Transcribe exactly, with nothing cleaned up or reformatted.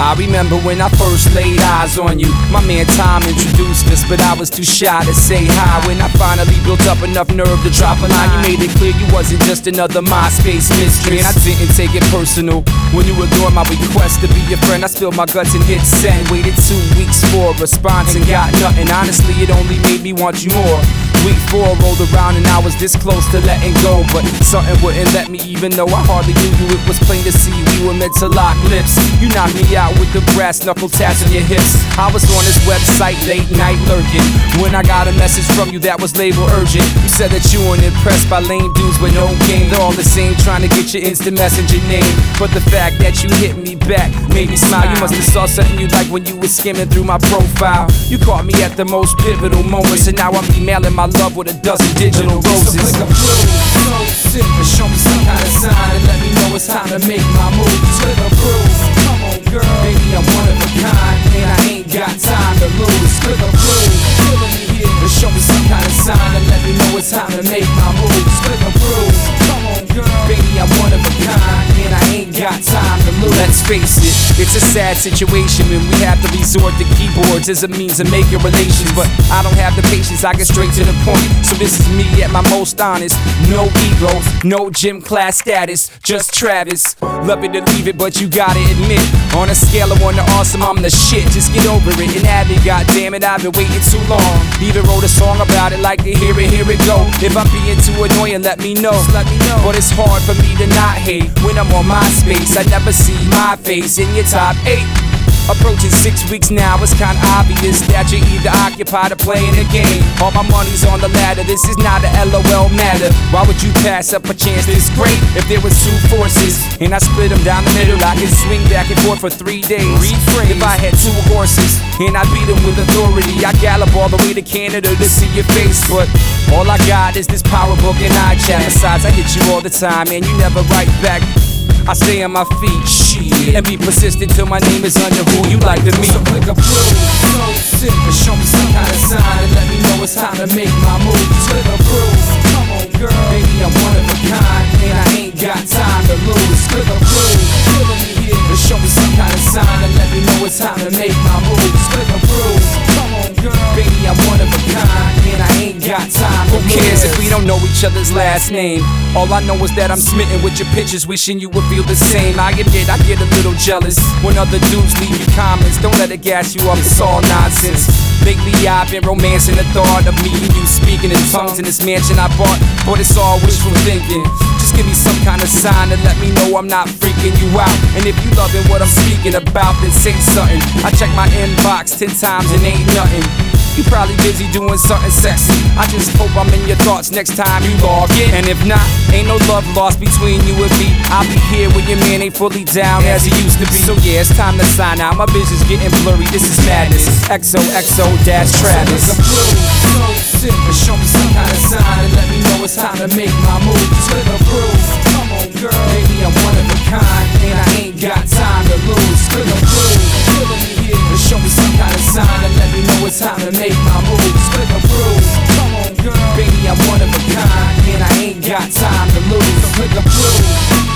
I remember when I first laid eyes on you. My man Tom introduced us, but I was too shy to say hi. When I finally built up enough nerve to drop a line, you made it clear you wasn't just another MySpace mistress. And I didn't take it personal when you ignored my request to be your friend. I spilled my guts and hit send. Waited two weeks for a response and got nothing. Honestly, it only made me want you more. Week four rolled around and I was this close to letting go, but something wouldn't let me, even though I hardly knew you. It was plain to see we were meant to lock lips. You knocked me out with the brass knuckle tats on your hips. I was on this website late night lurking when I got a message from you that was labeled urgent. You said that you weren't impressed by lame dudes with no game. They're all the same, trying to get your instant messenger name. But the fact that you hit me back made me smile. You must have saw something you liked when you were skimming through my profile. You caught me at the most pivotal moments, and now I'm emailing my love with a dozen digital roses. So click approve, so simple. Show me some kind of sign and let me know it's time to make my move. Click approve, come on girl, baby I'm one of a kind and I ain't got time to lose. Click approve, feeling me here. Show me some kind of sign and let me know it's time to make my move. Click approve, come on girl, baby I'm one of a kind and I ain't got time to lose. Let's face it, it's a sad situation when we have to resort to keyboards as a means of making relations. But I don't have the patience, I get straight to the point. So this is me at my most honest. No ego, no gym class status, just Travis. Love it to leave it, but you gotta admit, on a scale of one to awesome, I'm the shit. Just get over it and have it, goddammit, I've been waiting too long. Even wrote a song about it, like to hear it, here it go. If I'm being too annoying, let me know. Let me know. But it's hard for me to not hate when I'm on MySpace. I never see my face in your top eight. Approaching six weeks now, it's kinda obvious that you're either occupied or playing a game. All my money's on the ladder, this is not a LOL matter. Why would you pass up a chance this great? If there was two forces and I split them down the middle, I could swing back and forth for three days. Reframe. If I had two horses and I beat them with authority, I gallop all the way to Canada to see your face. But all I got is this power book and iChat. Besides, I hit you all the time and you never write back. I stay on my feet, shit, and be persistent till my name is under who you like to meet. So click approve, so simple. Show me some kind of sign and let me know it's time to make my move. Click approve, come on girl, baby I'm one of a kind and I ain't got time to lose. Click approve, feeling me here. Show me some kind of sign and let me know it's time to make my move. Click approve, come on girl, baby I'm one of a kind and I ain't got time to lose. Who cares if we don't know each other's last name? All I know is that I'm smitten with your pictures, wishing you would feel the same. I admit I get a little jealous when other dudes leave you comments. Don't let it gas you up, it's all nonsense. Lately I've been romancing the thought of me and you speaking in tongues in this mansion I bought, but it's all wishful thinking. Just give me some kind of sign to let me know I'm not freaking you out. And if you loving what I'm speaking about, then say something. I check my inbox ten times and ain't nothing. You probably busy doing something sexy. I just hope I'm in your thoughts next time you log in. And if not, ain't no love lost between you and me. I'll be here when your man ain't fully down as he used to be. So yeah, it's time to sign out. My vision's getting blurry, this is madness. X O X O dash Travis. So so simple. Show me some kind of sign and let me know it's time to make my move. Click approve, come on girl, baby I'm one of a kind and I ain't got time to lose. Click approve, feeling me here. Show me some kind of sign and let me know it's time to make my moves. Click approve, come on girl, baby I'm one of a kind and I ain't got time to lose. So click approve.